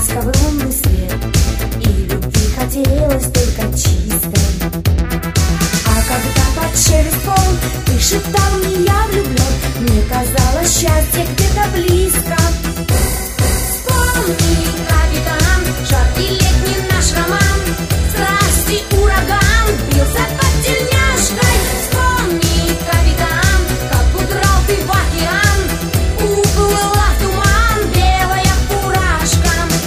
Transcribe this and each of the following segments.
ласковый лунный свет, и любви хотелось только чистой. А когда под шелестом ты шептал мне «я влюблен», мне казалось, счастье где-то близко. Вспомни, капитан, жаркий летний наш роман, страсти ураган бился под тельняшкой. Вспомни, капитан, как удрал ты в океан, уплыла в туман белая фуражка.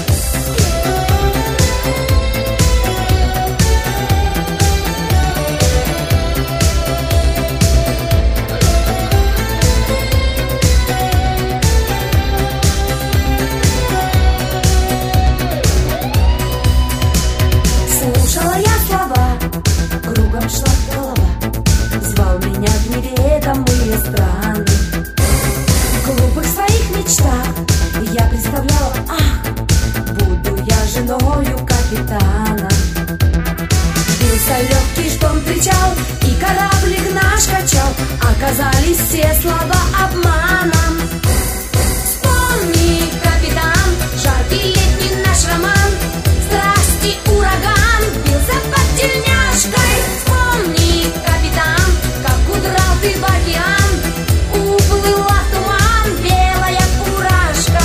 Слушала я слова, кругом шла голова, звал меня в неведомые страны. В глупых своих мечтах я представляла, ах, буду я женою капитана. Бился легкий шторм, кричал, и кораблик наш качал, оказались все слова обманом. Вспомни, капитан, жаркий летний наш роман, страсти ураган бился под тельняшкой. Вспомни, капитан, как удрал ты в океан, уплыла в туман белая фуражка.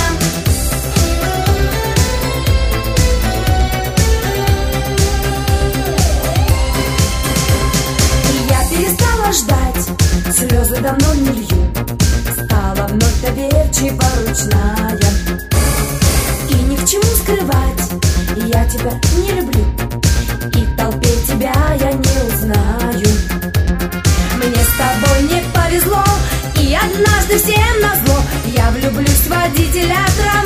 И я перестала ждать, слезы давно не лью, стала вновь доверчиво ручная. И ни к чему скрывать, я тебя не люблю, и в толпе тебя я не узнаю. Мне с тобой не повезло, и однажды всем назло я влюблюсь в водителя троллейбуса.